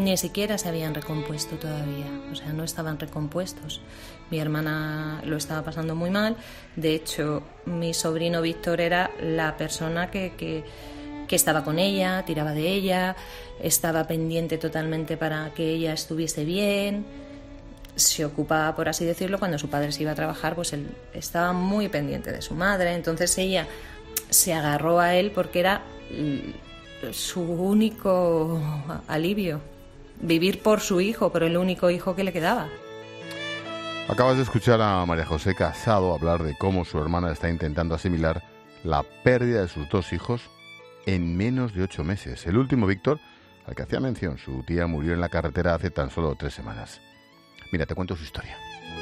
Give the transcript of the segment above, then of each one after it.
ni siquiera se habían recompuesto todavía, o sea, no estaban recompuestos. Mi hermana lo estaba pasando muy mal, de hecho, mi sobrino Víctor era la persona que estaba con ella, tiraba de ella, estaba pendiente totalmente para que ella estuviese bien, se ocupaba, por así decirlo, cuando su padre se iba a trabajar, pues él estaba muy pendiente de su madre, entonces ella se agarró a él porque era su único alivio, vivir por su hijo, por el único hijo que le quedaba. Acabas de escuchar a María José Casado hablar de cómo su hermana está intentando asimilar la pérdida de sus 2 hijos en menos de 8 meses. El último, Víctor, al que hacía mención, su tía murió en la carretera hace tan solo 3 semanas. Mira, te cuento su historia.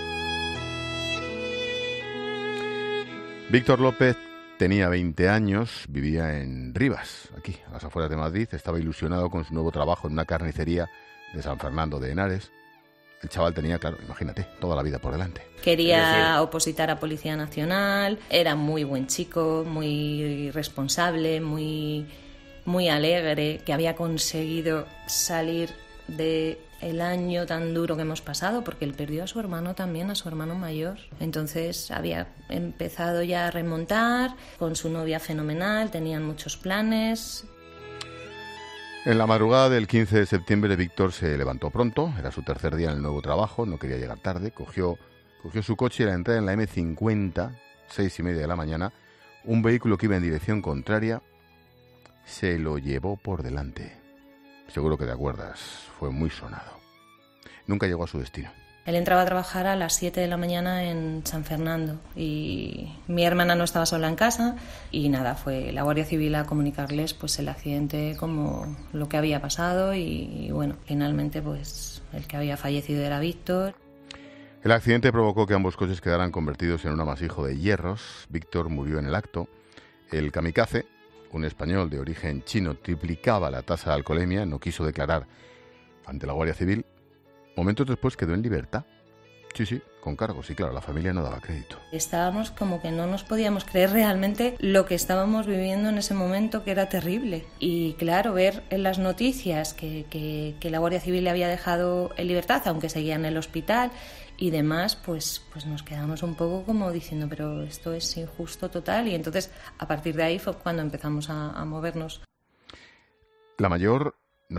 Víctor López tenía 20 años, vivía en Rivas, aquí, a las afueras de Madrid. Estaba ilusionado con su nuevo trabajo en una carnicería de San Fernando de Henares. El chaval tenía, claro, imagínate, toda la vida por delante. Quería opositar a Policía Nacional, era muy buen chico, muy responsable, muy alegre, que había conseguido salir de el año tan duro que hemos pasado, porque él perdió a su hermano también, a su hermano mayor. Entonces había empezado ya a remontar, con su novia fenomenal, tenían muchos planes. En la madrugada del 15 de septiembre, Víctor se levantó pronto, era su tercer día en el nuevo trabajo, no quería llegar tarde, cogió su coche y a la entrada en la M50, 6:30 de la mañana, un vehículo que iba en dirección contraria se lo llevó por delante. Seguro que te acuerdas, fue muy sonado. Nunca llegó a su destino. Él entraba a trabajar a las 7 de la mañana en San Fernando y mi hermana no estaba sola en casa y nada, fue la Guardia Civil a comunicarles pues el accidente, como lo que había pasado y bueno, finalmente pues el que había fallecido era Víctor. El accidente provocó que ambos coches quedaran convertidos en un amasijo de hierros. Víctor murió en el acto. El kamikaze, un español de origen chino, triplicaba la tasa de alcoholemia, no quiso declarar ante la Guardia Civil. Momentos después quedó en libertad. Sí, con cargos. Y claro, la familia no daba crédito. Estábamos como que no nos podíamos creer realmente lo que estábamos viviendo en ese momento, que era terrible. Y claro, ver en las noticias que la Guardia Civil le había dejado en libertad, aunque seguía en el hospital y demás, pues nos quedamos un poco como diciendo, pero esto es injusto total. Y entonces, a partir de ahí fue cuando empezamos a movernos. La mayor,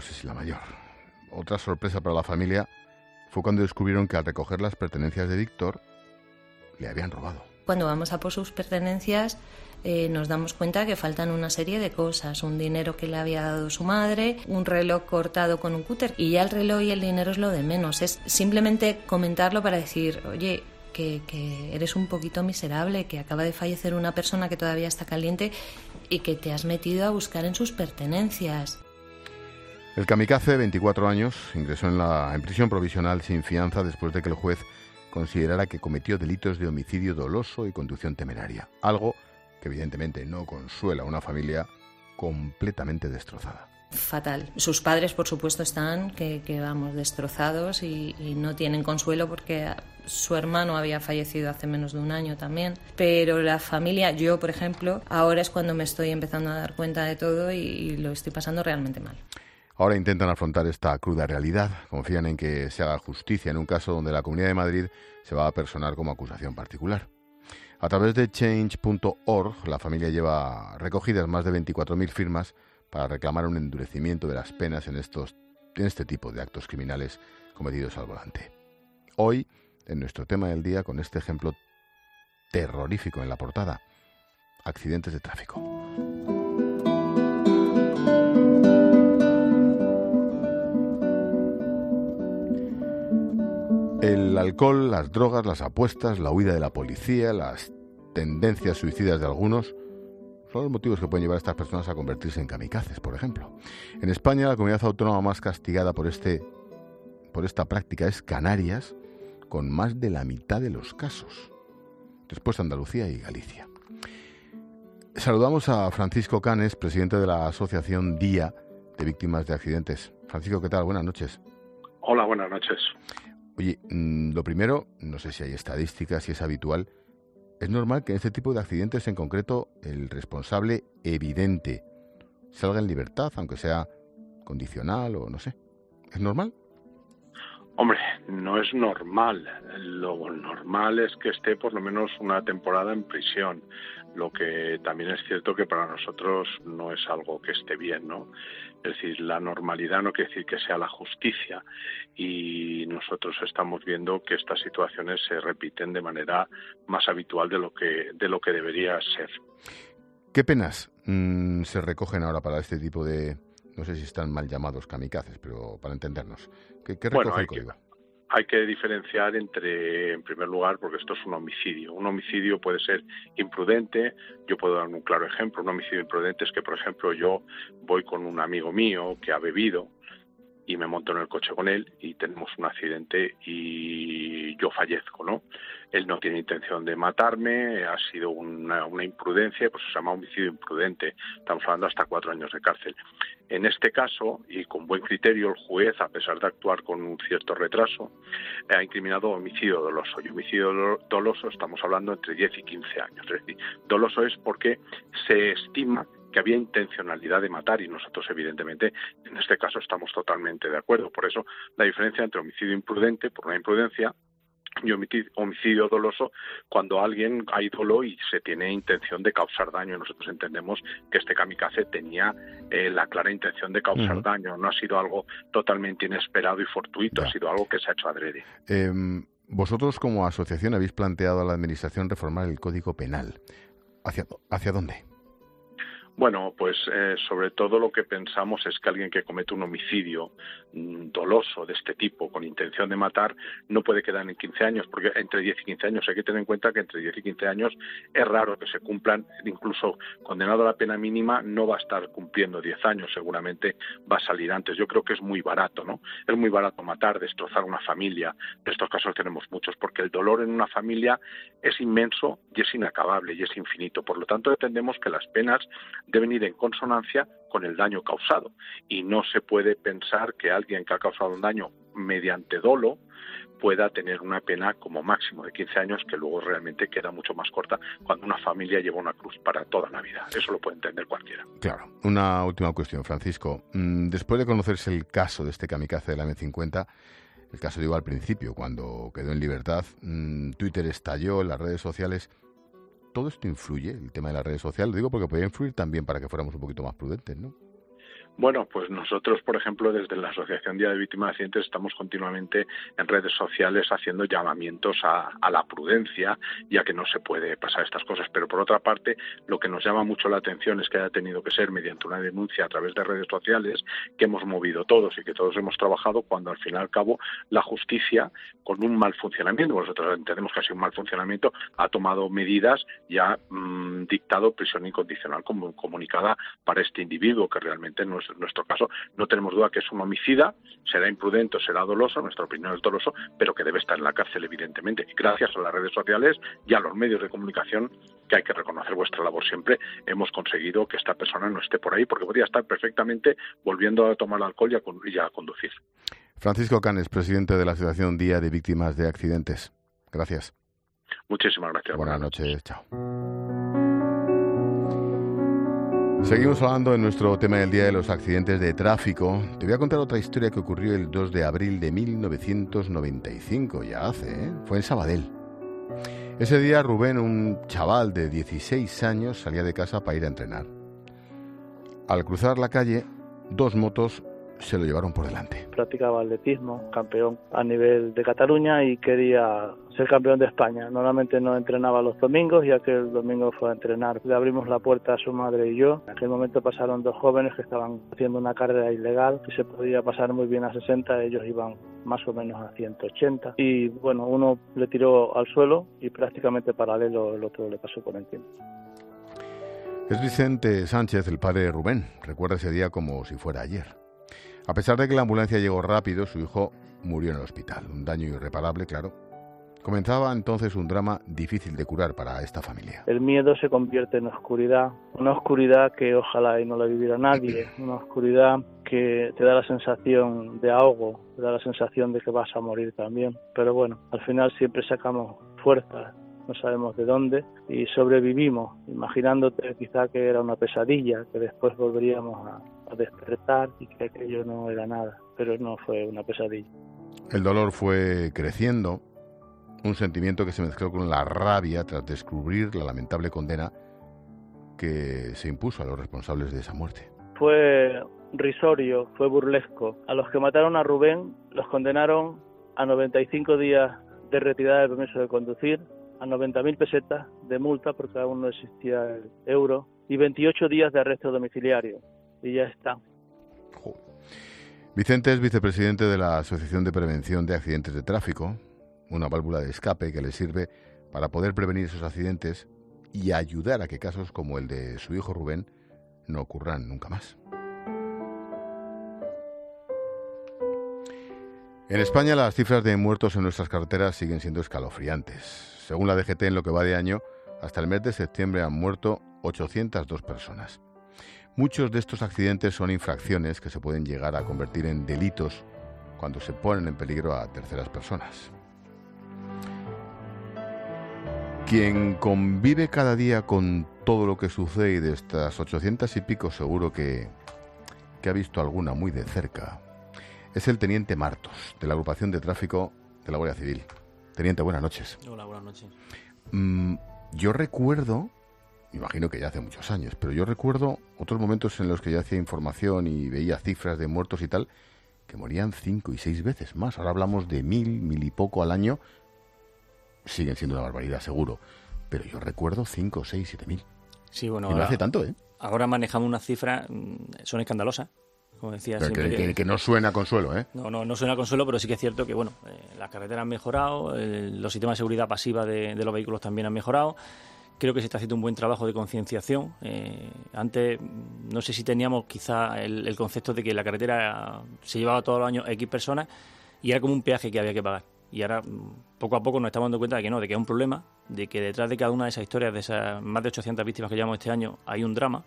otra sorpresa para la familia fue cuando descubrieron que al recoger las pertenencias de Víctor, le habían robado. Cuando vamos a por sus pertenencias, nos damos cuenta que faltan una serie de cosas. Un dinero que le había dado su madre, un reloj cortado con un cúter, y ya el reloj y el dinero es lo de menos. Es simplemente comentarlo para decir, oye, que eres un poquito miserable, que acaba de fallecer una persona que todavía está caliente y que te has metido a buscar en sus pertenencias. El kamikaze, 24 años, ingresó en prisión provisional sin fianza después de que el juez considerara que cometió delitos de homicidio doloso y conducción temeraria, algo que evidentemente no consuela a una familia completamente destrozada. Fatal. Sus padres, por supuesto, están destrozados y no tienen consuelo porque su hermano había fallecido hace menos de un año también. Pero la familia, yo, por ejemplo, ahora es cuando me estoy empezando a dar cuenta de todo y lo estoy pasando realmente mal. Ahora intentan afrontar esta cruda realidad. Confían en que se haga justicia en un caso donde la Comunidad de Madrid se va a personar como acusación particular. A través de change.org, la familia lleva recogidas más de 24.000 firmas para reclamar un endurecimiento de las penas en este tipo de actos criminales cometidos al volante. Hoy, en nuestro tema del día, con este ejemplo terrorífico en la portada: accidentes de tráfico. El alcohol, las drogas, las apuestas, la huida de la policía, las tendencias suicidas de algunos son los motivos que pueden llevar a estas personas a convertirse en kamikazes, por ejemplo. En España, la comunidad autónoma más castigada por esta práctica es Canarias, con más de la mitad de los casos. Después Andalucía y Galicia. Saludamos a Francisco Canes, presidente de la Asociación Día de Víctimas de Accidentes. Francisco, ¿qué tal? Buenas noches. Hola, buenas noches. Oye, lo primero, no sé si hay estadísticas, si es habitual, ¿es normal que en este tipo de accidentes en concreto el responsable evidente salga en libertad, aunque sea condicional o no sé? ¿Es normal? Hombre, no es normal. Lo normal es que esté por lo menos una temporada en prisión. Lo que también es cierto que para nosotros no es algo que esté bien, ¿no? Es decir, la normalidad no quiere decir que sea la justicia, y nosotros estamos viendo que estas situaciones se repiten de manera más habitual de lo que debería ser. ¿Qué penas se recogen ahora para este tipo de, no sé si están mal llamados kamikazes, pero para entendernos, ¿qué recoge el código? Hay que diferenciar entre, en primer lugar, porque esto es un homicidio. Un homicidio puede ser imprudente. Yo puedo dar un claro ejemplo. Un homicidio imprudente es que, por ejemplo, yo voy con un amigo mío que ha bebido y me monto en el coche con él y tenemos un accidente y yo fallezco, ¿no? Él no tiene intención de matarme, ha sido una imprudencia, pues se llama homicidio imprudente. Estamos hablando hasta 4 años de cárcel. En este caso, y con buen criterio, el juez, a pesar de actuar con un cierto retraso, ha incriminado homicidio doloso. Y homicidio doloso estamos hablando entre 10 y 15 años. Es decir, doloso es porque se estima que había intencionalidad de matar, y nosotros evidentemente en este caso estamos totalmente de acuerdo. Por eso la diferencia entre homicidio imprudente por una imprudencia y homicidio doloso, cuando alguien hay dolo y se tiene intención de causar daño. Nosotros entendemos que este kamikaze tenía la clara intención de causar daño, no ha sido algo totalmente inesperado y fortuito, ha sido algo que se ha hecho adrede. Vosotros como asociación habéis planteado a la Administración reformar el Código Penal. ¿Hacia dónde? Bueno, pues sobre todo lo que pensamos es que alguien que comete un homicidio doloso de este tipo, con intención de matar, no puede quedar en 15 años, porque entre 10 y 15 años hay que tener en cuenta que entre 10 y 15 años es raro que se cumplan. Incluso condenado a la pena mínima no va a estar cumpliendo 10 años, seguramente va a salir antes. Yo creo que es muy barato, ¿no? Es muy barato matar, destrozar una familia. De estos casos tenemos muchos, porque el dolor en una familia es inmenso y es inacabable y es infinito. Por lo tanto, entendemos que las penas deben ir en consonancia con el daño causado, y no se puede pensar que alguien que ha causado un daño mediante dolo pueda tener una pena como máximo de 15 años, que luego realmente queda mucho más corta cuando una familia lleva una cruz para toda la vida. Eso lo puede entender cualquiera. Claro. Una última cuestión, Francisco. Después de conocerse el caso de este kamikaze de la M50, el caso digo al principio, cuando quedó en libertad, Twitter estalló, las redes sociales. ¿Todo esto influye, el tema de las redes sociales? Lo digo porque podría influir también para que fuéramos un poquito más prudentes, ¿no? Bueno, pues nosotros, por ejemplo, desde la Asociación Día de Víctimas de Accidentes estamos continuamente en redes sociales haciendo llamamientos a la prudencia y a que no se puede pasar estas cosas. Pero por otra parte, lo que nos llama mucho la atención es que haya tenido que ser mediante una denuncia a través de redes sociales, que hemos movido todos y que todos hemos trabajado, cuando al fin y al cabo la justicia, con un mal funcionamiento, nosotros entendemos que ha sido un mal funcionamiento, ha tomado medidas y ha dictado prisión incondicional comunicada para este individuo, que realmente no es en nuestro caso. No tenemos duda que es un homicida, será imprudente o será doloso, nuestra opinión es doloso, pero que debe estar en la cárcel, evidentemente. Y gracias a las redes sociales y a los medios de comunicación, que hay que reconocer vuestra labor siempre, hemos conseguido que esta persona no esté por ahí, porque podría estar perfectamente volviendo a tomar alcohol y a conducir. Francisco Canes, presidente de la Asociación Día de Víctimas de Accidentes. Gracias. Muchísimas gracias. Buenas noches. Chao. Seguimos hablando en nuestro tema del Día de los Accidentes de Tráfico. Te voy a contar otra historia que ocurrió el 2 de abril de 1995, ya hace, Fue en Sabadell. Ese día Rubén, un chaval de 16 años, salía de casa para ir a entrenar. Al cruzar la calle, 2 motos se lo llevaron por delante. Practicaba atletismo, campeón a nivel de Cataluña, y quería ser campeón de España. Normalmente no entrenaba los domingos, y aquel domingo fue a entrenar. Le abrimos la puerta a su madre y yo. En aquel momento pasaron 2 jóvenes que estaban haciendo una carrera ilegal, que se podía pasar muy bien a 60, ellos iban más o menos a 180. Y bueno, uno le tiró al suelo y prácticamente paralelo el otro le pasó por encima. Es Vicente Sánchez, el padre de Rubén. Recuerda ese día como si fuera ayer. A pesar de que la ambulancia llegó rápido, su hijo murió en el hospital. Un daño irreparable, claro. Comenzaba entonces un drama difícil de curar para esta familia. El miedo se convierte en oscuridad, una oscuridad que ojalá y no la viviera nadie, una oscuridad que te da la sensación de ahogo, te da la sensación de que vas a morir también. Pero bueno, al final siempre sacamos fuerzas, no sabemos de dónde, y sobrevivimos, imaginándote quizá que era una pesadilla, que después volveríamos a despertar y que aquello no era nada. pero no fue una pesadilla. El dolor fue creciendo, un sentimiento que se mezcló con la rabia tras descubrir la lamentable condena que se impuso a los responsables de esa muerte. Fue risorio, fue burlesco. A los que mataron a Rubén los condenaron a 95 días de retirada del permiso de conducir, a 90.000 pesetas de multa, porque aún no existía el euro, y 28 días de arresto domiciliario. Y ya está. Joder. Vicente es vicepresidente de la Asociación de Prevención de Accidentes de Tráfico, una válvula de escape que le sirve para poder prevenir esos accidentes y ayudar a que casos como el de su hijo Rubén no ocurran nunca más. En España las cifras de muertos en nuestras carreteras siguen siendo escalofriantes. Según la DGT, en lo que va de año, hasta el mes de septiembre han muerto 802 personas. Muchos de estos accidentes son infracciones que se pueden llegar a convertir en delitos cuando se ponen en peligro a terceras personas. Quien convive cada día con todo lo que sucede, y de estas 800 y pico seguro que ha visto alguna muy de cerca, es el teniente Martos, de la agrupación de tráfico de la Guardia Civil. Teniente, buenas noches. Hola, buenas noches. Yo recuerdo, imagino que ya hace muchos años, pero yo recuerdo otros momentos en los que yo hacía información y veía cifras de muertos y tal, que morían 5 y 6 veces más. Ahora hablamos de 1.000 y poco al año. Siguen siendo una barbaridad, seguro. Pero yo recuerdo 5, 6, 7.000. Sí, bueno, y no hace tanto, ¿eh? Ahora manejamos unas cifras, son escandalosas, como decía siempre. Que no suena a consuelo, ¿eh? No suena a consuelo, pero sí que es cierto que, bueno, las carreteras han mejorado, los sistemas de seguridad pasiva de los vehículos también han mejorado. Creo que se está haciendo un buen trabajo de concienciación. Antes, no sé si teníamos quizá el concepto de que la carretera se llevaba todos los años X personas y era como un peaje que había que pagar. Y ahora, poco a poco, nos estamos dando cuenta de que no, de que es un problema, de que detrás de cada una de esas historias, de esas más de 800 víctimas que llevamos este año, hay un drama.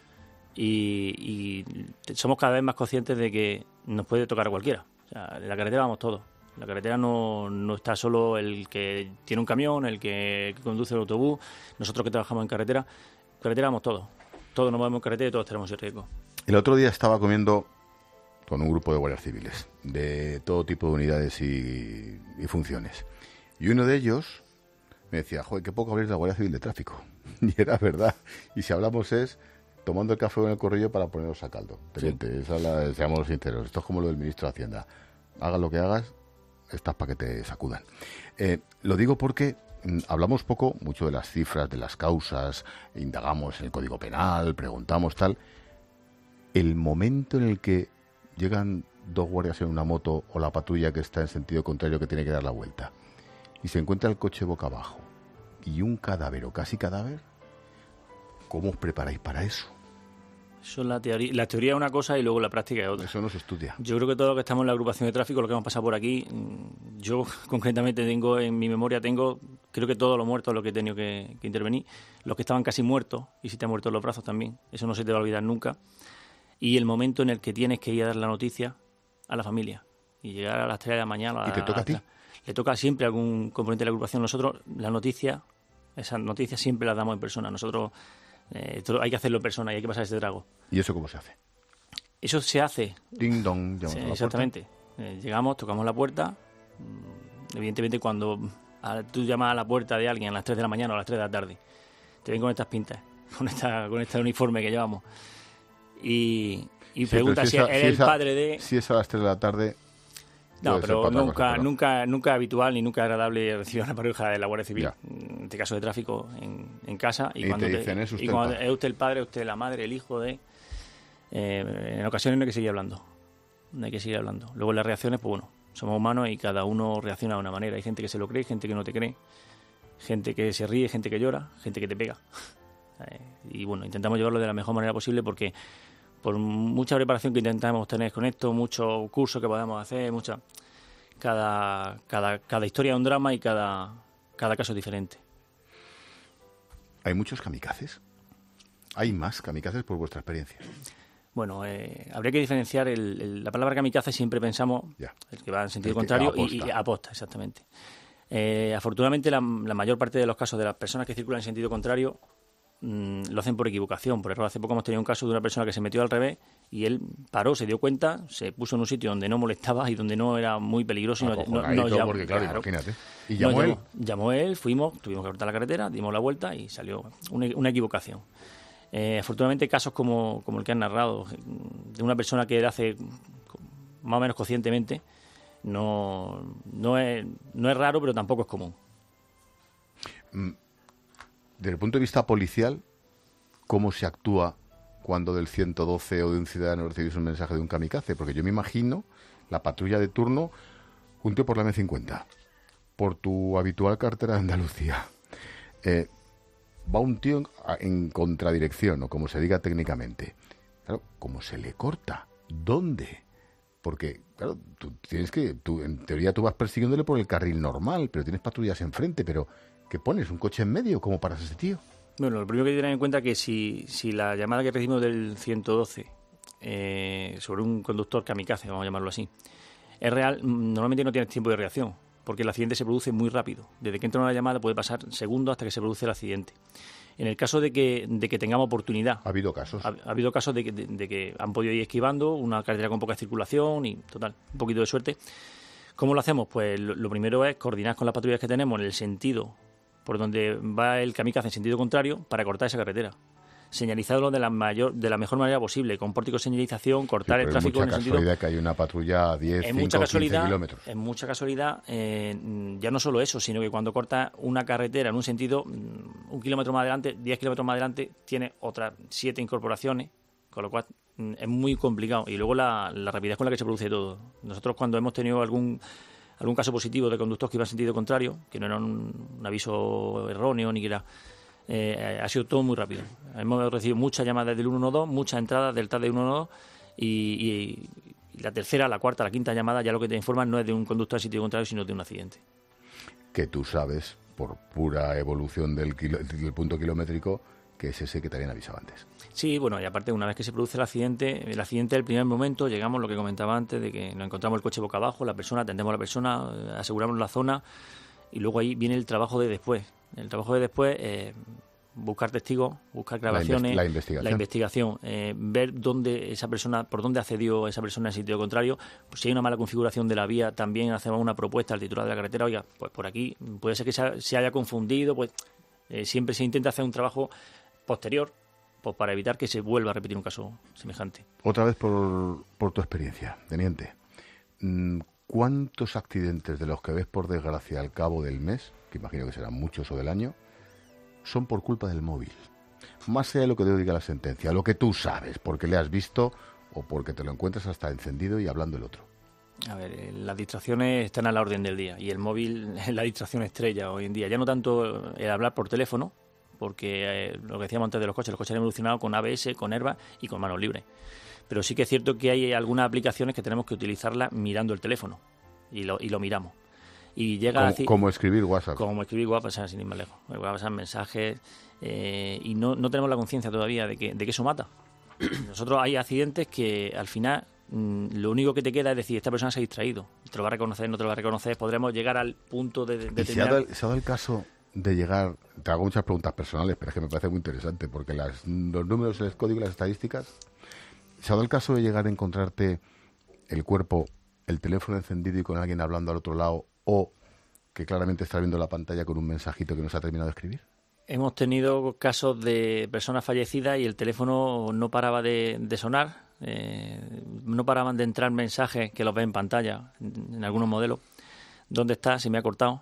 Y somos cada vez más conscientes de que nos puede tocar a cualquiera. O sea, en la carretera vamos todos. En la carretera no está solo el que tiene un camión, el que conduce el autobús, nosotros que trabajamos en carretera vamos todos. Todos nos movemos en carretera y todos tenemos ese riesgo. El otro día estaba comiendo con un grupo de guardias civiles, de todo tipo de unidades y funciones. Y uno de ellos me decía, joder, qué poco habléis de la Guardia Civil de Tráfico. Y era verdad. Y si hablamos es tomando el café en el corrillo para ponernos a caldo. Teniente, sí. Seamos sinceros, esto es como lo del ministro de Hacienda. Hagas lo que hagas, estás para que te sacudan. Lo digo porque hablamos mucho de las cifras, de las causas, indagamos en el Código Penal, preguntamos tal. El momento en el que llegan dos guardias en una moto o la patrulla que está en sentido contrario que tiene que dar la vuelta y se encuentra el coche boca abajo y un cadáver o casi cadáver, ¿cómo os preparáis para eso? Eso es la teoría es una cosa y luego la práctica es otra. Eso no se estudia. Yo creo que todo lo que estamos en la agrupación de tráfico, lo que hemos pasado por aquí, yo concretamente tengo en mi memoria, creo que todos los muertos los que he tenido que intervenir, los que estaban casi muertos y si te han muerto en los brazos también, eso no se te va a olvidar nunca. Y el momento en el que tienes que ir a dar la noticia a la familia y llegar a las 3 de la mañana. ¿Y te toca a ti? Le toca siempre a algún componente de la agrupación. Nosotros, esas noticias siempre las damos en persona. Nosotros hay que hacerlo en persona y hay que pasar ese trago. ¿Y eso cómo se hace? Eso se hace. Ding dong, llamamos a la exactamente. Llegamos, tocamos la puerta. Evidentemente, cuando tú llamas a la puerta de alguien a las 3 de la mañana o a las 3 de la tarde, te ven con estas pintas, con este uniforme que llevamos. Y pregunta si es el padre de... Si es a las 3 de la tarde... No, pero nunca es habitual ni nunca agradable recibir una pareja de la Guardia Civil, en este caso de tráfico, en casa. Y cuando te dicen, es usted el padre, usted la madre, el hijo de... en ocasiones no hay que seguir hablando. Luego las reacciones, pues bueno, somos humanos y cada uno reacciona de una manera. Hay gente que se lo cree, gente que no te cree, gente que se ríe, gente que llora, gente que te pega. Y bueno, intentamos llevarlo de la mejor manera posible porque por mucha preparación que intentamos tener con esto, muchos cursos que podamos hacer, cada historia es un drama y cada caso es diferente. ¿Hay muchos kamikazes? ¿Hay más kamikazes por vuestra experiencia? Bueno, habría que diferenciar la palabra kamikaze, siempre pensamos el que va en sentido contrario y aposta, exactamente. Afortunadamente la mayor parte de los casos de las personas que circulan en sentido contrario lo hacen por equivocación, por error. Hace poco hemos tenido un caso de una persona que se metió al revés y él paró, se dio cuenta, se puso en un sitio donde no molestaba y donde no era muy peligroso. Y porque claro, imagínate. ¿Y llamó él? Llamó él, fuimos, tuvimos que cortar la carretera, dimos la vuelta y salió una equivocación. Afortunadamente, casos como el que han narrado, de una persona que hace más o menos conscientemente, no es raro, pero tampoco es común. Desde el punto de vista policial, ¿cómo se actúa cuando del 112 o de un ciudadano recibís un mensaje de un kamikaze? Porque yo me imagino la patrulla de turno, un tío por la M50, por tu habitual carretera de Andalucía. Va un tío en contradirección, o como se diga técnicamente. Claro, ¿cómo se le corta? ¿Dónde? Porque, claro, en teoría tú vas persiguiéndole por el carril normal, pero tienes patrullas enfrente, pero ¿qué pones? ¿Un coche en medio? ¿Cómo paras a ese tío? Bueno, lo primero que hay que tener en cuenta es que si la llamada que recibimos del 112 sobre un conductor kamikaze, vamos a llamarlo así, es real, normalmente no tienes tiempo de reacción, porque el accidente se produce muy rápido. Desde que entra una llamada puede pasar segundos hasta que se produce el accidente. En el caso de que tengamos oportunidad... ¿Ha habido casos? Ha habido casos de que han podido ir esquivando, una carretera con poca circulación y, total, un poquito de suerte. ¿Cómo lo hacemos? Pues lo primero es coordinar con las patrullas que tenemos en el sentido por donde va el kamikaze en sentido contrario para cortar esa carretera. Señalizarlo de la mejor manera posible, con pórtico de señalización, cortar el tráfico en el sentido... Es mucha casualidad que hay una patrulla a 10, 5 o 15 kilómetros. En mucha casualidad, ya no solo eso, sino que cuando corta una carretera en un sentido, 1 kilómetro más adelante, 10 kilómetros más adelante, tiene otras 7 incorporaciones, con lo cual es muy complicado. Y luego la rapidez con la que se produce todo. Nosotros cuando hemos tenido algún caso positivo de conductor que iba en sentido contrario, que no era un aviso erróneo ni que era... ha sido todo muy rápido. Hemos recibido muchas llamadas del 112, muchas entradas del TAD de 112 y la tercera, la cuarta, la quinta llamada ya lo que te informan no es de un conductor en sentido contrario, sino de un accidente. Que tú sabes, por pura evolución del punto kilométrico, que es ese que te habían avisado antes. Sí, bueno, y aparte una vez que se produce el accidente del primer momento, llegamos, lo que comentaba antes, de que nos encontramos el coche boca abajo, la persona, atendemos a la persona, aseguramos la zona y luego ahí viene el trabajo de después. El trabajo de después, buscar testigos, buscar grabaciones, la investigación, ver dónde esa persona, por dónde accedió esa persona en sentido contrario. Pues si hay una mala configuración de la vía, también hacemos una propuesta al titular de la carretera. Oiga, pues por aquí puede ser que se haya confundido, pues siempre se intenta hacer un trabajo posterior pues para evitar que se vuelva a repetir un caso semejante. Otra vez por tu experiencia, teniente, ¿cuántos accidentes de los que ves por desgracia al cabo del mes, que imagino que serán muchos o del año, son por culpa del móvil? Más allá de lo que te diga la sentencia, lo que tú sabes, porque le has visto o porque te lo encuentras hasta encendido y hablando el otro. A ver, las distracciones están a la orden del día y el móvil es la distracción estrella hoy en día. Ya no tanto el hablar por teléfono, porque lo que decíamos antes de los coches han evolucionado con ABS, con airbag y con manos libres. Pero sí que es cierto que hay algunas aplicaciones que tenemos que utilizarlas mirando el teléfono y lo miramos. Y llega como escribir WhatsApp. Como escribir WhatsApp, sin ir más lejos. WhatsApp, mensajes, y no tenemos la conciencia todavía de que eso mata. Nosotros hay accidentes que al final lo único que te queda es decir, esta persona se ha distraído. Te lo va a reconocer, no te lo va a reconocer. Podremos llegar al punto de determinar... ¿Se ha dado el caso de llegar? Te hago muchas preguntas personales, pero es que me parece muy interesante, porque los números, el código y las estadísticas... ¿Se ha dado el caso de llegar a encontrarte el cuerpo, el teléfono encendido y con alguien hablando al otro lado, o que claramente está viendo la pantalla con un mensajito que no se ha terminado de escribir? Hemos tenido casos de personas fallecidas y el teléfono no paraba de sonar, no paraban de entrar mensajes que los ven en pantalla, en algunos modelos. ¿Dónde está? ¿Se me ha cortado?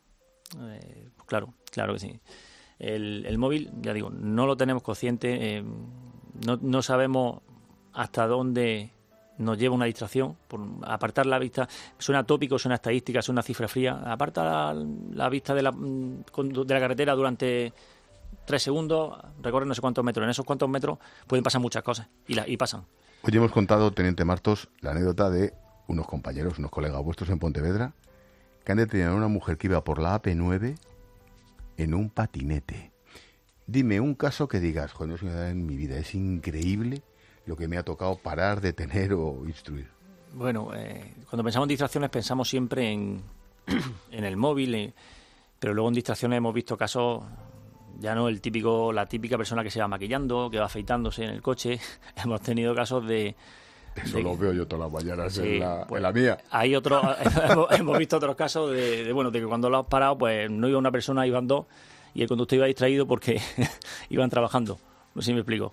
Pues claro que sí. El móvil, ya digo, no lo tenemos consciente, no sabemos hasta dónde nos lleva una distracción, por apartar la vista. Suena tópico, suena estadística, suena cifra fría. Aparta la vista de la carretera durante 3 segundos, recorre no sé cuántos metros. En esos cuantos metros pueden pasar muchas cosas y pasan. Hoy hemos contado, Teniente Martos, la anécdota de unos compañeros, unos colegas vuestros en Pontevedra, que han detenido a una mujer que iba por la AP9 en un patinete. Dime un caso que digas, joder, no es una en mi vida, es increíble lo que me ha tocado parar, detener o instruir. Bueno, cuando pensamos en distracciones pensamos siempre en el móvil, pero luego en distracciones hemos visto casos Ya no la típica persona que se va maquillando, que va afeitándose en el coche. Hemos tenido casos de... Eso lo veo yo todas las mañanas Sí, en la mía. Hay otros, hemos visto otros casos de que cuando lo has parado, pues no iba una persona, iban dos, y el conductor iba distraído porque iban trabajando. No sé si me explico.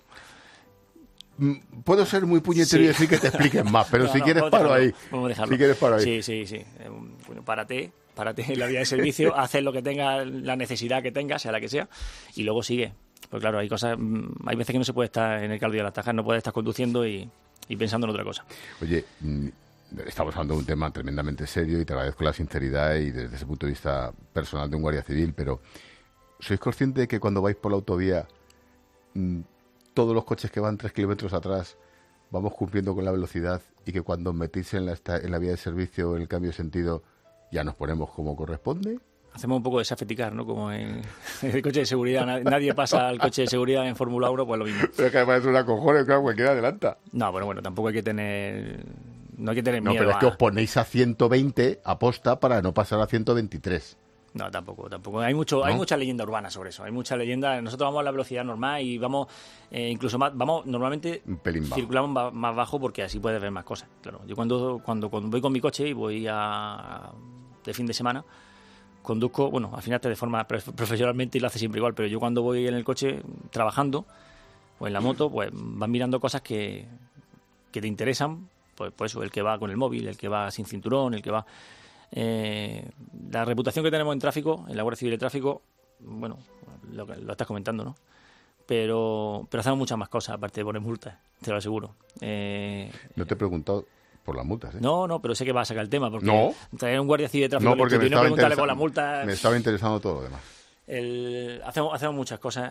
Puedo ser muy puñetero y decir que te expliquen más, pero si quieres paro ahí. Vamos a dejarlo. Si quieres paro ahí. Sí. Bueno, párate en la vía de servicio, haz lo que tengas, la necesidad que tengas, sea la que sea, y luego sigue. Pues claro, hay veces que no se puede estar en el caldo de las tajas, no puedes estar conduciendo y pensando en otra cosa. Oye, estamos hablando de un tema tremendamente serio y te agradezco la sinceridad y desde ese punto de vista personal de un guardia civil, pero ¿sois conscientes de que cuando vais por la autovía todos los coches que van 3 kilómetros atrás vamos cumpliendo con la velocidad y que cuando metís en la vía de servicio el cambio de sentido ya nos ponemos como corresponde? Hacemos un poco de safety car, ¿no? Como en el coche de seguridad. Nadie pasa al coche de seguridad en Fórmula 1, pues lo mismo. Pero es que además es una cojones, claro, cualquiera adelanta. No, pero bueno, tampoco hay que tener... No hay que tener miedo. No, pero es que os ponéis a 120 aposta para no pasar a 123. No, tampoco. Hay mucha leyenda urbana sobre eso. Hay mucha leyenda. Nosotros vamos a la velocidad normal y vamos incluso más. Vamos, normalmente un pelín bajo. Circulamos más bajo porque así puedes ver más cosas. Claro. Yo cuando voy con mi coche y voy de fin de semana, conduzco, bueno, al final te de forma profesionalmente y lo hace siempre igual, pero yo cuando voy en el coche trabajando o en la moto, pues vas mirando cosas que te interesan, pues eso, el que va con el móvil, el que va sin cinturón, el que va... la reputación que tenemos en tráfico, en la Guardia Civil de Tráfico, bueno, lo estás comentando, ¿no? Pero hacemos muchas más cosas, aparte de poner multas, te lo aseguro. No te he preguntado por las multas, ¿eh? No, pero sé que va a sacar el tema, porque ¿No? traer un guardia civil de tráfico no, porque me preguntarle por las multas. Me estaba interesando todo lo demás. Hacemos muchas cosas.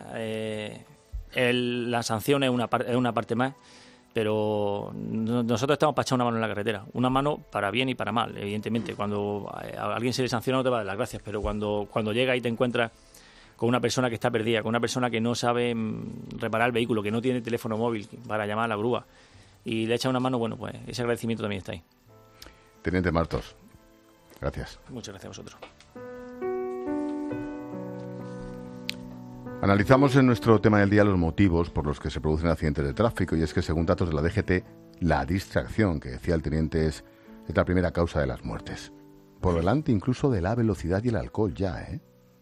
La sanción es una parte más, pero nosotros estamos para echar una mano en la carretera. Una mano para bien y para mal, evidentemente. Cuando a alguien se le sanciona no te va a dar las gracias, pero cuando llega y te encuentras con una persona que está perdida, con una persona que no sabe reparar el vehículo, que no tiene teléfono móvil para llamar a la grúa, y le echa una mano, bueno, pues ese agradecimiento también está ahí. Teniente Martos, gracias. Muchas gracias a vosotros. Analizamos en nuestro tema del día los motivos por los que se producen accidentes de tráfico, y es que según datos de la DGT, la distracción, que decía el teniente, es la primera causa de las muertes. Por delante incluso de la velocidad y el alcohol ya, ¿eh?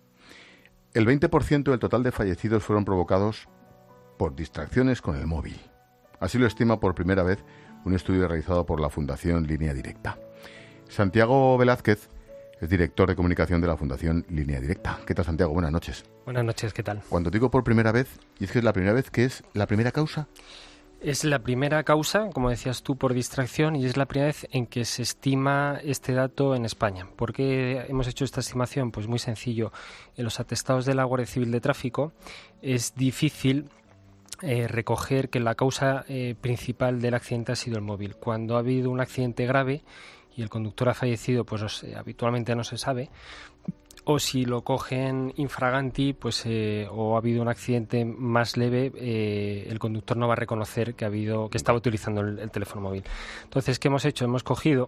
El 20% del total de fallecidos fueron provocados por distracciones con el móvil. Así lo estima por primera vez un estudio realizado por la Fundación Línea Directa. Santiago Velázquez es director de comunicación de la Fundación Línea Directa. ¿Qué tal, Santiago? Buenas noches. Buenas noches, ¿qué tal? Cuando digo por primera vez, ¿y es que es la primera vez que es la primera causa? Es la primera causa, como decías tú, por distracción, y es la primera vez en que se estima este dato en España. ¿Por qué hemos hecho esta estimación? Pues muy sencillo. En los atestados de la Guardia Civil de Tráfico es difícil recoger que la causa principal del accidente ha sido el móvil. Cuando ha habido un accidente grave y el conductor ha fallecido, pues habitualmente no se sabe, o si lo cogen infraganti, pues o ha habido un accidente más leve, el conductor no va a reconocer que estaba utilizando el teléfono móvil. Entonces, ¿qué hemos hecho? Hemos cogido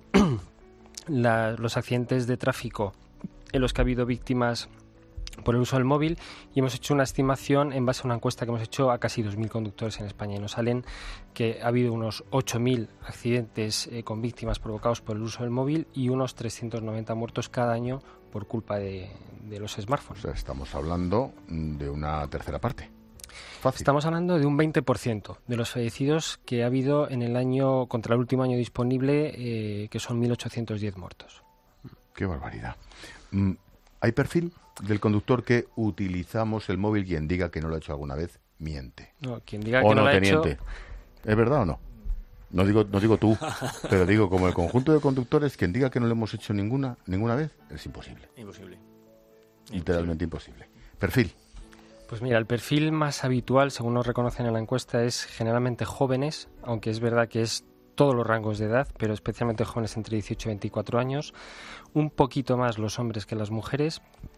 los accidentes de tráfico en los que ha habido víctimas por el uso del móvil y hemos hecho una estimación en base a una encuesta que hemos hecho a casi 2.000 conductores en España, y nos salen que ha habido unos 8.000 accidentes con víctimas provocados por el uso del móvil y unos 390 muertos cada año por culpa de los smartphones. O sea, estamos hablando de una tercera parte. Fácil. Estamos hablando de un 20% de los fallecidos que ha habido en el año, contra el último año disponible, que son 1.810 muertos. ¡Qué barbaridad! ¿Hay perfil del conductor que utilizamos el móvil? Quien diga que no lo ha hecho alguna vez, miente. No, quien diga que no lo ha hecho... ¿Es verdad o no? No digo tú, pero digo, como el conjunto de conductores, quien diga que no lo hemos hecho ninguna vez, es imposible. Imposible. Literalmente imposible. ¿Perfil? Pues mira, el perfil más habitual, según nos reconocen en la encuesta, es generalmente jóvenes, aunque es verdad que es todos los rangos de edad, pero especialmente jóvenes entre 18 y 24 años, un poquito más los hombres que las mujeres,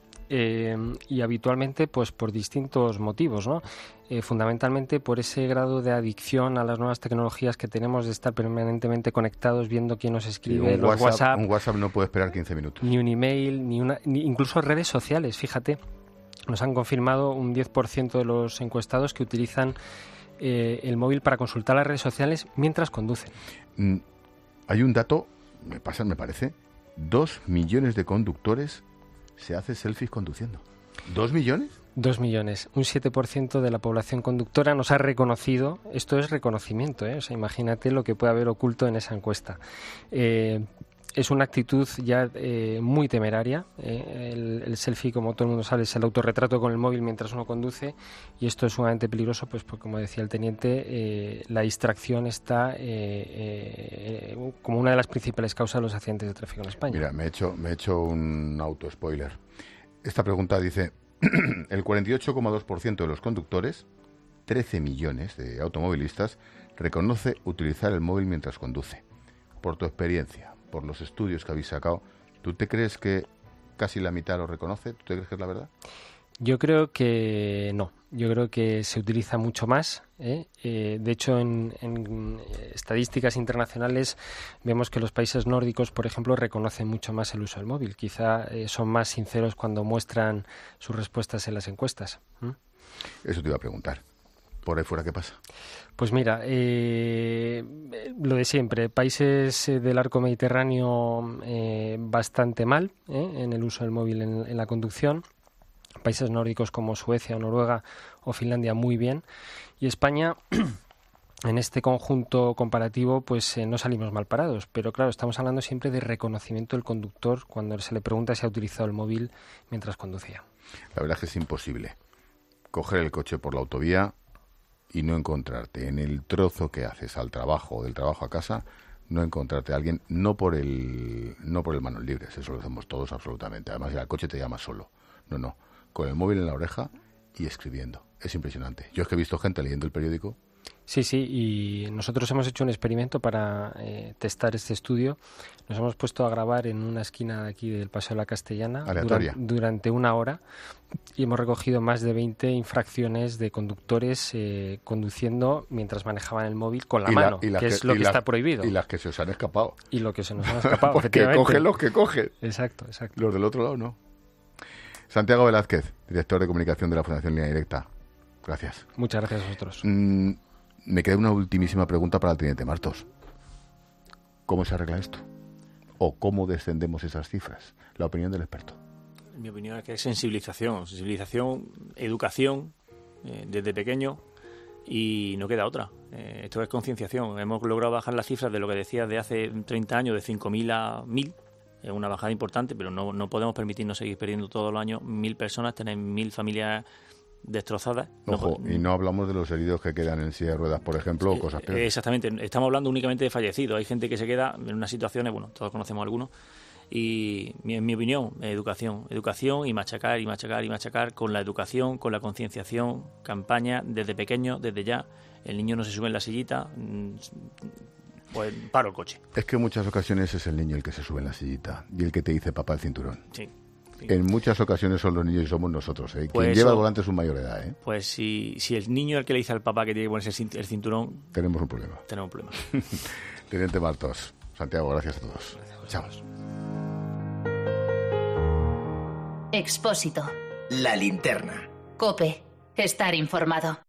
y habitualmente pues por distintos motivos, ¿no? Fundamentalmente por ese grado de adicción a las nuevas tecnologías que tenemos, de estar permanentemente conectados viendo quién nos escribe, los WhatsApp. Un WhatsApp no puede esperar 15 minutos. Ni un email, ni incluso redes sociales, fíjate. nos han confirmado un 10% de los encuestados que utilizan el móvil para consultar las redes sociales mientras conducen. Hay un dato, me parece, 2 millones de conductores se hace selfies conduciendo. ¿2 millones? 2 millones. Un 7% de la población conductora nos ha reconocido. Esto es reconocimiento, ¿eh? O sea, imagínate lo que puede haber oculto en esa encuesta. Es una actitud ya muy temeraria. El selfie, como todo el mundo sabe, es el autorretrato con el móvil mientras uno conduce, y esto es sumamente peligroso, pues porque, como decía el teniente, la distracción está como una de las principales causas de los accidentes de tráfico en España. Mira, me he hecho un auto-spoiler. Esta pregunta dice, el 48,2% de los conductores, 13 millones de automovilistas, reconoce utilizar el móvil mientras conduce. Por tu experiencia, por los estudios que habéis sacado, ¿tú te crees que casi la mitad lo reconoce? ¿Tú te crees que es la verdad? Yo creo que no. Yo creo que se utiliza mucho más. De hecho, en estadísticas internacionales vemos que los países nórdicos, por ejemplo, reconocen mucho más el uso del móvil. Quizá son más sinceros cuando muestran sus respuestas en las encuestas. Eso te iba a preguntar. ¿Por ahí fuera qué pasa? Pues mira, lo de siempre, países del arco mediterráneo bastante mal en el uso del móvil en la conducción, países nórdicos como Suecia o Noruega o Finlandia muy bien, y España en este conjunto comparativo pues no salimos mal parados, pero claro, estamos hablando siempre de reconocimiento del conductor cuando se le pregunta si ha utilizado el móvil mientras conducía. La verdad es que es imposible coger el coche por la autovía y no encontrarte en el trozo que haces al trabajo o del trabajo a casa, no encontrarte a alguien, no por el manos libres, eso lo hacemos todos absolutamente. Además, el coche te llama solo. No, con el móvil en la oreja y escribiendo. Es impresionante. Yo es que he visto gente leyendo el periódico. Sí, y nosotros hemos hecho un experimento para testar este estudio. Nos hemos puesto a grabar en una esquina de aquí del Paseo de la Castellana durante 1 hora, y hemos recogido más de 20 infracciones de conductores conduciendo mientras manejaban el móvil con la mano, que es lo que está prohibido. Y las que se os han escapado. Y lo que se nos han escapado, porque cogen los que cogen. Exacto. Los del otro lado no. Santiago Velázquez, director de comunicación de la Fundación Línea Directa. Gracias. Muchas gracias a vosotros. Me queda una ultimísima pregunta para el teniente Martos. ¿Cómo se arregla esto? ¿O cómo descendemos esas cifras? La opinión del experto. Mi opinión es que es sensibilización, educación desde pequeño, y no queda otra. Esto es concienciación. Hemos logrado bajar las cifras de lo que decías de hace 30 años, de 5.000 a 1.000. Es una bajada importante, pero no podemos permitirnos seguir perdiendo todos los años 1.000 personas, tener 1.000 familias destrozadas. Ojo, y no hablamos de los heridos que quedan en silla de ruedas, por ejemplo, o cosas peores. Exactamente, estamos hablando únicamente de fallecidos. Hay gente que se queda en unas situaciones, bueno, todos conocemos algunos, y en mi opinión, educación y machacar con la educación, con la concienciación, campaña desde pequeño, desde ya. El niño no se sube en la sillita, pues paro el coche. Es que en muchas ocasiones es el niño el que se sube en la sillita y el que te dice papá el cinturón. Sí. En muchas ocasiones son los niños y somos nosotros, ¿eh? Pues quien lleva el volante es un mayor de edad, ¿eh? Pues si el niño es el que le dice al papá que tiene que ponerse el cinturón, tenemos un problema. Teniente Martos, Santiago, gracias a todos. Chao. Expósito. La linterna. COPE. Estar informado.